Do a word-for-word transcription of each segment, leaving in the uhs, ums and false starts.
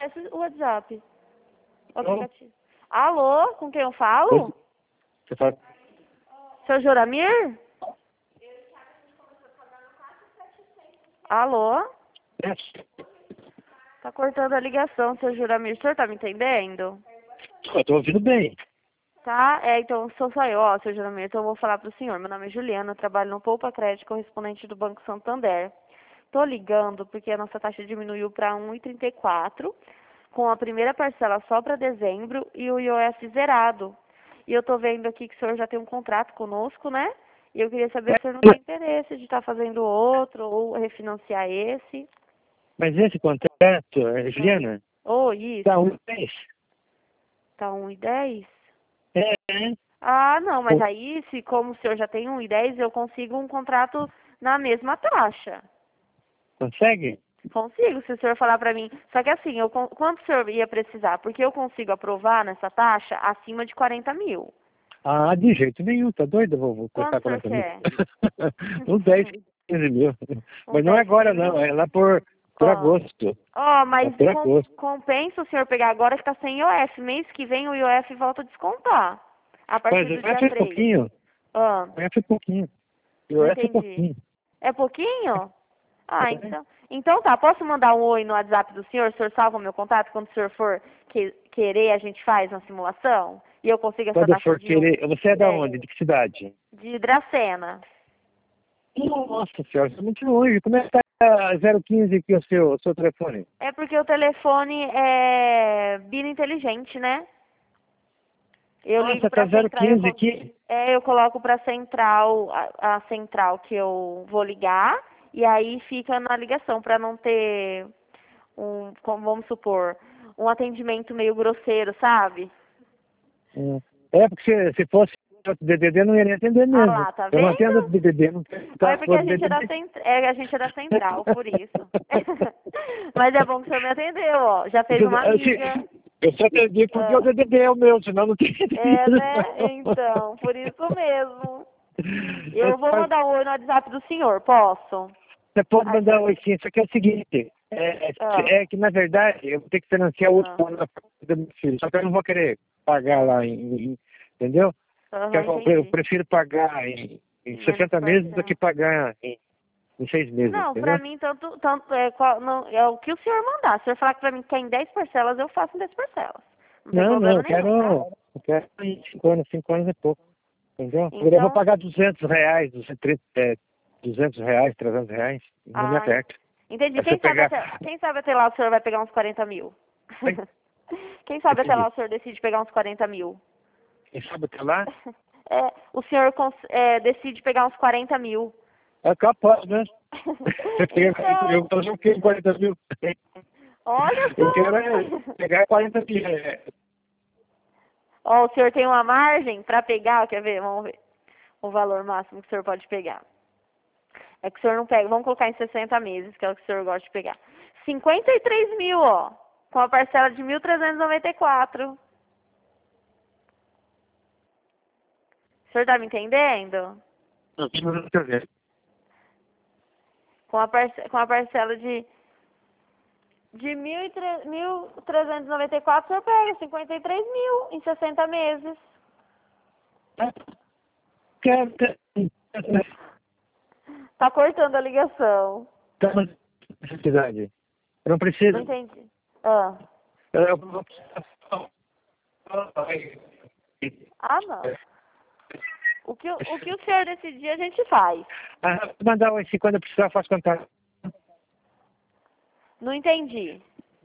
esse o WhatsApp. O aplicativo. Alô, com quem eu falo? Você fala... Seu Joramir? Alô? É, Tá cortando a ligação, seu Juramir. O senhor tá me entendendo? eu tô ouvindo bem. Tá? É, então sou só eu, ó, seu Juramir. Então eu vou falar pro senhor. Meu nome é Juliana, eu trabalho no Poupa Crédito, correspondente do Banco Santander. Tô ligando porque a nossa taxa diminuiu para um vírgula trinta e quatro, com a primeira parcela só para dezembro e o I O F zerado. E eu tô vendo aqui que o senhor já tem um contrato conosco, né? E eu queria saber se o senhor não tem interesse de estar fazendo outro ou refinanciar esse. Mas esse contrato, é, Juliana, Oh, isso. dá um mês. Tá um e dez? É, é. Ah, não, mas aí, se como o senhor já tem um e dez, eu consigo um contrato na mesma taxa. Consegue? Consigo, se o senhor falar pra mim. Só que assim, eu, con- quanto o senhor ia precisar? Porque eu consigo aprovar nessa taxa acima de quarenta mil. Ah, de jeito nenhum, tá doido? Eu Vou, vou Quanto cortar o senhor quarenta mil. quer? Uns dez, quinze mil. Uns Mas não é dez, agora quinze mil? não, é lá por, por Ó, agosto. ó, É mas por com- agosto. compensa o senhor pegar agora que tá sem I O F. Mês que vem o I O F volta a descontar. A partir Mas do vai dia ser três. pouquinho. Ah, Vai ser pouquinho. Eu não é ser entendi. pouquinho. É pouquinho? Ah, É. então. Então tá, posso mandar um oi no WhatsApp do senhor? O senhor salva o meu contato quando o senhor for que, querer, a gente faz uma simulação? E eu consigo essa Quando eu taxa for de um querer... Você é da dez onde? De que cidade? de Dracena. Nossa senhora, você é muito longe. Como é que tá zero quinze aqui o seu, o seu telefone? É porque o telefone é bina inteligente, né? Eu ligo Nossa, tá pra zero central, eu, quinze co- aqui. é, eu coloco pra central, a, a central que eu vou ligar, e aí fica na ligação pra não ter um, como vamos supor, um atendimento meio grosseiro, sabe? Hum. É, porque se, se fosse outro D D D, não ia nem atender Ah mesmo. lá, tá Eu não atendo vendo? outro D D D, não tenho Olha, tá, porque a outro gente é da, D D D. cent... é, a gente é da central, por isso. Mas é bom que o senhor me atendeu, ó. Já fez uma amiga. Eu só atendi porque o Ah, D D D é o meu, senão não tem é, atendido, né? não. Então, por isso mesmo. Eu vou mandar um oi no WhatsApp do senhor, posso? Você pode Ai, mandar tá. um oi sim, só que é o seguinte, é, Ah, é que na verdade eu vou ter que financiar outro ah, plano da faculdade do meu filho, só que eu não vou querer pagar ah. lá, em, em- entendeu? Porque Aham, Eu, eu entendi. prefiro pagar em, em Menos sessenta meses do parcela. que pagar em, em seis meses, Não, pra entendeu? mim, tanto, tanto é, qual, não, é o que o senhor mandar. Se o senhor falar que pra mim quer em dez parcelas, eu faço em dez parcelas. Não tem Não, não, problema eu nenhum. quero, eu quero em cinco anos, cinco anos é pouco, entendeu? Eu vou Então, pagar duzentos reais, duzentos, trinta, é, duzentos reais, trezentos reais, não me ah, en- aperta. entendi. Aí você Quem sabe, pegar, até, quem sabe até lá o senhor vai pegar uns quarenta mil. Oi? Quem sabe até lá Entendi. o senhor decide pegar uns quarenta mil. Quem sabe até lá, É, o senhor cons- é, decide pegar uns quarenta mil. é capaz, né? Eu Então, eu fazer o quê? quarenta mil? olha Eu quero é só. pegar quarenta mil. é. Ó, o senhor tem uma margem para pegar, quer ver? Vamos ver o valor máximo que o senhor pode pegar. É que o senhor não pega, vamos colocar em sessenta meses, que é o que o senhor gosta de pegar. cinquenta e três mil, ó, com a parcela de mil trezentos e noventa e quatro. O senhor tá me entendendo? Não, deixa eu ver. Com a, parce com a parcela de, de mil trezentos e noventa e quatro, o senhor pega cinquenta e três mil em sessenta meses. Quero ter... Tá cortando a ligação. Tá, mas necessidade. Eu não Não preciso. entendi. Ah, Eu eu vou precisar. ah não. O que, o o que o senhor decidir, a gente faz. Ah, vou mandar um esse quando eu precisar, eu faço contato. Não entendi.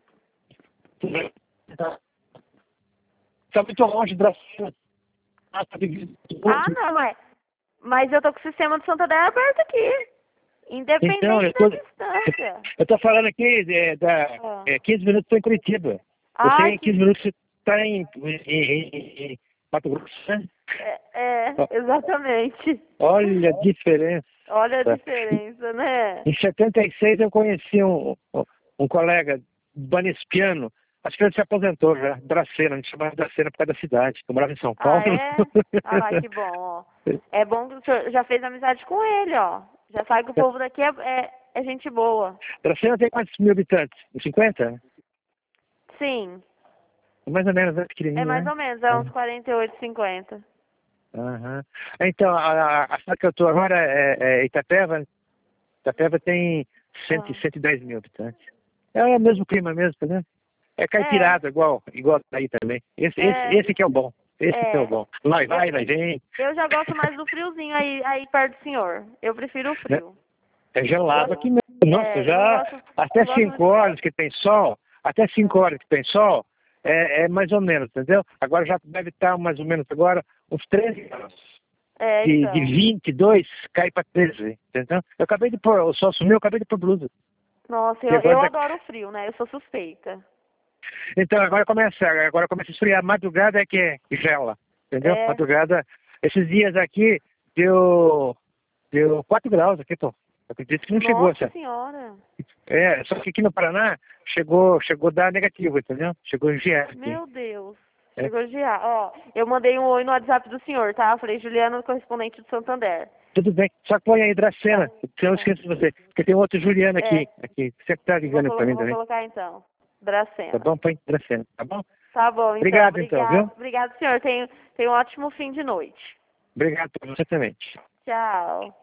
Está muito longe da cena. Ah, tá de- Ah, não, mas, mas eu tô com o sistema do Santander aberto aqui. Então, eu Independente da tô, distância. eu tô falando aqui é, da, Ah, é, quinze minutos estou em Curitiba. Você Ai, em quinze que... minutos está em, em, em, em Mato Grosso, né? É, é, exatamente. Olha a diferença. Olha a diferença, né? Em setenta e seis eu conheci um, um, um colega banespiano, acho que ele se aposentou já, Dracena, a gente chamava Dracena por causa da cidade, eu morava em São Paulo. Ah, é? Ah lá, que bom, ó. É bom que o senhor já fez amizade com ele, ó. Já sabe que o povo daqui é, é, é gente boa. Dracena tem quantos mil habitantes? cinquenta? Sim. Mais ou menos, é É pequenininho, mais né? ou menos, é uns quarenta e oito, cinquenta. Aham. Então, a, a, a cidade que eu estou agora é, é Itapeva. Itapeva tem cem, Ah. cento e dez mil habitantes. É o mesmo clima mesmo, né? É É, caipirada, igual, igual aí também. Esse, esse, é, esse que é o bom. Esse que é o é. bom. Vai, Eu, vai, vai, vem. eu já gosto mais do friozinho aí, aí perto do senhor. Eu prefiro o Né? frio. É Eu gelado aqui gosto, mesmo. Nossa, é, eu não já gosto, até não gosto cinco muito. horas que tem sol, até cinco Ah, horas que tem sol, é, é mais ou menos, entendeu? Agora já deve estar mais ou menos agora uns treze graus. é, De, de então. vinte e dois cai para treze, entendeu? Eu acabei de pôr, o sol sumiu, eu acabei de pôr blusa. Nossa, E eu, agora eu já... adoro o frio, né? Eu sou suspeita. Então, agora começa, agora começa a esfriar. Madrugada é que é que gela, entendeu? É, Madrugada, esses dias aqui deu, deu quatro graus aqui, pô. Eu acredito que não chegou nossa essa. senhora. É, só que aqui no Paraná chegou, chegou a dar negativo, entendeu? Chegou em G S aqui. Meu Deus. É. Chegou já. Ó, eu mandei um oi no WhatsApp do senhor, tá? Eu falei, Juliana, correspondente do Santander. Tudo bem, só põe aí Tá. Dracena, se eu não É. esqueço de você. Porque tem outro Juliano É, aqui, aqui. Você que tá vou, ligando pra colo mim vou também. colocar então. Tá Dracena. bom? Põe Dracena, tá bom? Tá bom, então. Obrigado então, Obrigado, viu? obrigado, senhor. Tenha, tenha um ótimo fim de noite. Obrigado por você também. Tchau.